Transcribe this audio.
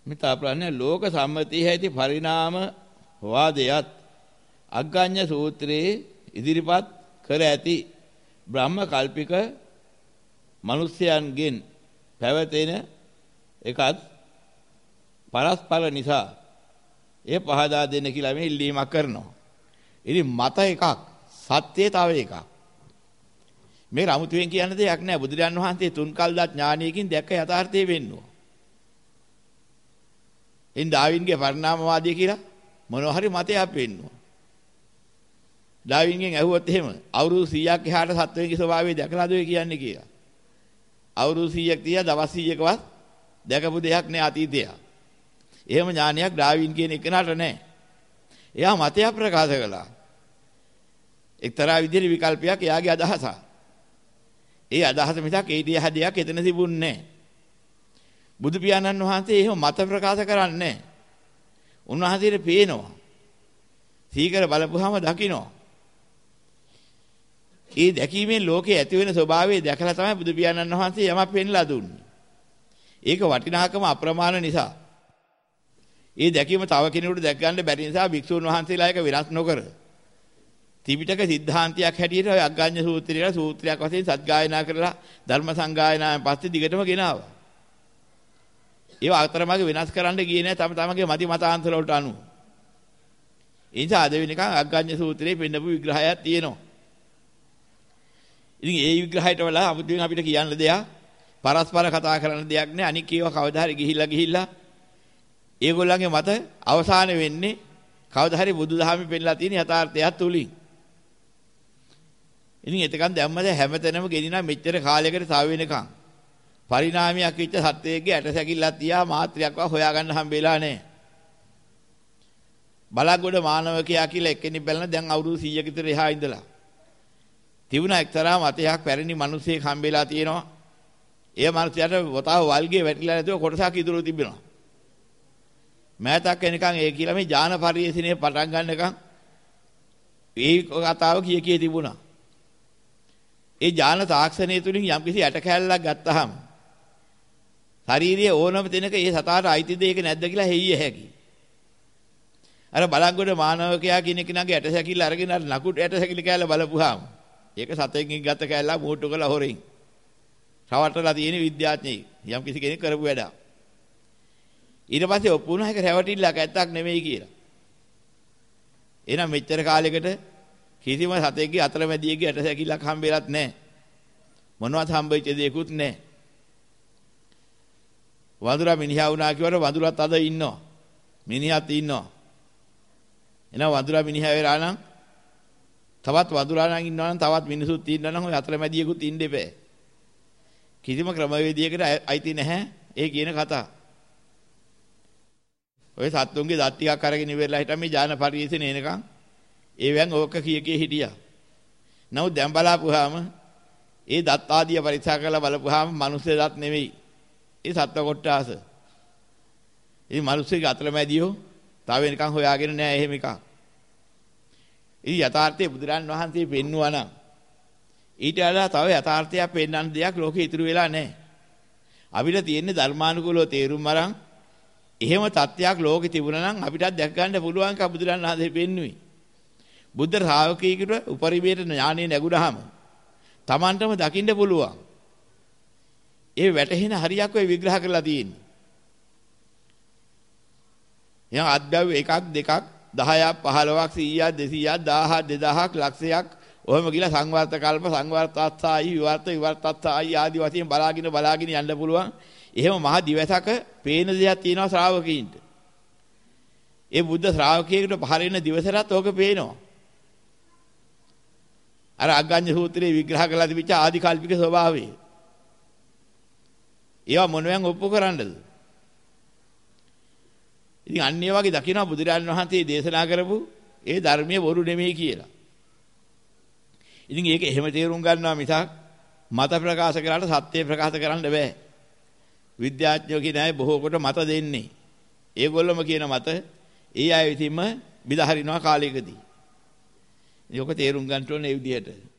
මිතා ප්‍රඥා ලෝක සම්මතිය ඇති පරිණාම වාදයත් අග්ගඤ්ඤ සූත්‍රයේ ඉදිරිපත් කර ඇති බ්‍රහ්ම කල්පික මිනිසයන්ගෙන් පැවතෙන එකත් පරස්පර නිසා ඒ පහදා දෙන්න කියලා මේ ඉල්ලීමක් කරනවා. ඉතින් මත එකක් සත්‍යය තව එකක්. මේ රමුතුවෙන් කියන දෙයක් නෑ. බුදුරජාන් වහන්සේ තුන් කල්දාත් ඥානයකින් දැක්ක යථාර්ථය වෙන්නවා. ඉන් ඩාවින්ගේ පරිණාමවාදී කියලා මොනවා හරි මතයක් වෙන්නවා. ඩාවින්ගෙන් ඇහුවොත් එහෙම අවුරුදු 100ක් එහාට සත්වයේ ස්වභාවය දැකලාද ඔය කියන්නේ කියලා. අවුරුදු 100ක් තියා දවස් 100කවත් දැකපු දෙයක් නෑ අතීතය. එහෙම ඥානයක් ඩාවින් කියන එකනට නෑ. එයා මතයක් ප්‍රකාශ කළා. එක්තරා විදිහේ විකල්පයක් එයාගේ අදහසක්. ඒ අදහස මිසක් ඒ දිහා දෙයක් එතන තිබුණේ නෑ. බුදු පියාණන් වහන්සේ එහෙම මත ප්‍රකාශ කරන්නේ නෑ. උන්වහන්සේට පේනවා. සීකර බලපුවාම දකිනවා. ඒ දැකීමෙන් ලෝකේ ඇති වෙන ස්වභාවය දැකලා තමයි බුදු පියාණන් වහන්සේ යමක් පෙන්ලා දුන්නේ. ඒක වටිනාකම අප්‍රමාණ නිසා. ඒ දැකීම තව කෙනෙකුට දැක ගන්න බැරි නිසා භික්ෂුන් වහන්සේලා එක විනාශ නොකර ත්‍රිපිටක સિદ્ધාන්තයක් හැටියට ඔය අග්ගඤ්ඤ සූත්‍රය කියලා සූත්‍රයක් වශයෙන් සත්ගායනා කරලා ධර්ම සංගායනාවෙන් පස්සේ දිගටම ගෙනාවා. ඒව අතරමඟ වෙනස් කරන්න ගියේ නැහැ තමගේ මති මතාන්තර වලට අනුව. ඒ නිසා අද වෙනකන් අග්ගඤ්ඤ සූත්‍රයේ පෙන්නපු විග්‍රහයක් තියෙනවා. ඉතින් ඒ විග්‍රහයට වඩා අමුතුවෙන් අපිට කියන්න දෙයක් පරස්පර කතා කරන්න දෙයක් නෑ. අනික ඒවා කවදා හරි ගිහිල්ලා ඒගොල්ලන්ගේ මත අවසාන වෙන්නේ කවදා හරි බුදුදහමේ පෙන්නලා තියෙන යථාර්ථයක් තුලින්. ඉතින් එතකන් දැම්මද හැමතැනම ගෙනිනා මෙච්චර කාලයකට තව වෙනකන් පරිණාමයක් වෙච්ච සත්වයේගේ ඇටසැකිල්ලක් තියා මාත්‍රයක්ව හොයාගන්න හම්බෙලා නැහැ. බලගොඩ මානවකයා කියලා එක්කෙනෙක් බලන දැන් අවුරුදු 100ක විතර එහා ඉඳලා තිබුණා එක්තරා මතයක් පැරණි මිනිසෙක් හම්බෙලා තියෙනවා. ඒ මිනිසයාට වතාව වල්ගේ වැටිලා නැතුව කොටසක් ඉදිරිය තිබෙනවා. මෑතක් වෙනකන් ඒ කියලා මේ ඥාන පරිශ්‍රණය පටන් ගන්නකම් ඒ කතාව කිය තිබුණා. ඒ ඥාන තාක්ෂණය තුලින් යම්කිසි ඇට කැලලක් ගත්තාම ශාරීරියේ ඕනම තැනක ඒ සතාට අයිතිද ඒක නැද්ද කියලා හෙయ్య හැකි. අර බලංගොඩ මානවකයා කියන කෙනාගේ ඇට සැකිල්ල අරගෙන අර නකුත් ඇට සැකිලි කැලල බලපුවාම ඒක සතෙන්ගෙන් ගත කැලල මෝට්ටු කරලා හොරෙන් රවට්ටලා තියෙන විද්‍යාඥයෙක් යම්කිසි කෙනෙක් කරපු වැඩක්. ඊට පස්සේ ඔප්පු වුණා ඒක රැවටිල්ලක් ඇත්තක් නෙමෙයි කියලා. එහෙනම් මෙච්චර කාලයකට කිසිම සතෙක්ගේ අතරමැදියෙක්ගේ ඇට සැකිල්ලක් හම්බෙලත් නැහැ. මොනවත් හම්බෙච්ච දෙයක්වත් නැහැ. වඳුරා මිනිහා වුණා කියවට වඳුරත් අද ඉන්නවා. මිනිහත් ඉන්නවා. එහෙනම් වඳුරා මිනිහා වෙලා නම් තවත් වඳුරා නම් ඉන්නවා නම් තවත් මිනිසුත් ඉන්නවා නම් ඔය අතරමැදියෙකුත් ඉන්න එපා. කිසිම ක්‍රමවේදයකට අයිති නැහැ ඒ කියන කතාව. ඔය සත්තුන්ගේ දත් ටිකක් අරගෙන ඉවරලා හිටන් මේ ඥාන පරිශ්‍රණ එනකන් ඒවෙන් ඕක කී හිටියා. නමුත් දැන් බලාපුවාම ඒ දත් ආදිය පරීක්ෂා කරලා බලපුවාම මිනිස්සු දත් නෙවෙයි. ඒ සත්ව කොට්ටාස. මේ මිනිස්සුගේ අතරමැදියෝ තාම වෙනකන් හොයාගෙන නෑ එහෙම එකක්. ඉතින් යථාර්ථයේ බුදුරන් වහන්සේ පෙන්වුවා නම් ඊට වඩා තව යථාර්ථයක් පෙන්වන්න දෙයක් ලෝකෙ ඉතුරු වෙලා නෑ. අපිට තියෙන්නේ ධර්මානුකූලව තේරුම් අරන් එහෙම තත්ත්වයක් ලෝකෙ තිබුණා නම් අපිටත් දැක ගන්න පුළුවන් කම බුදුරන් වහන්සේ පෙන්වුවේ. බුද්ධ ශ්‍රාවකයෙකුට උපරිමයට ඥානෙ නැගුණාම Tamanටම දකින්න පුළුවන්. ඒ වැටහෙන හරියක් ඔය විග්‍රහ කරලා තියෙන්නේ. එයා අද්දව 1ක් 2ක් 10ක් 15ක් 100ක් 200ක් 1000ක් 2000ක් ලක්ෂයක් ඔහොම ගිලා සංවර්ත කල්ප සංවර්තත්සායි විවර්තත්සායි ආදි වශයෙන් බලාගෙන යන්න පුළුවන්. එහෙම මහ දිවසක පේන දෙයක් තියෙනවා ශ්‍රාවකීන්ට. ඒ බුද්ධ ශ්‍රාවකයෙකුට පහරින දිවසටත් ඕක පේනවා. අර අග්ගඤ්ඤ සූත්‍රයේ විග්‍රහ කරලා තිබිච්ච ආදි කල්පික ස්වභාවය. ඒවා මොනවෙන් ඔප්පු කරන්නද? ඉතින් අන්න ඒ වගේ දකිනවා බුදුරජාණන් වහන්සේ දේශනා කරපු ඒ ධර්මයේ බොරු නෙමෙයි කියලා. ඉතින් ඒක එහෙම තේරුම් ගන්නවා මිසක් මත ප්‍රකාශ කරාට සත්‍ය ප්‍රකාශ කරන්න බෑ. විද්‍යාඥයෝ කියන අය බොහෝ කොට මත දෙන්නේ. ඒගොල්ලොම කියන මත ඒ අය විසින්ම බිදහරිනවා කාලයකදී. ඒක තේරුම් ගන්න ඕනේ මේ විදිහට.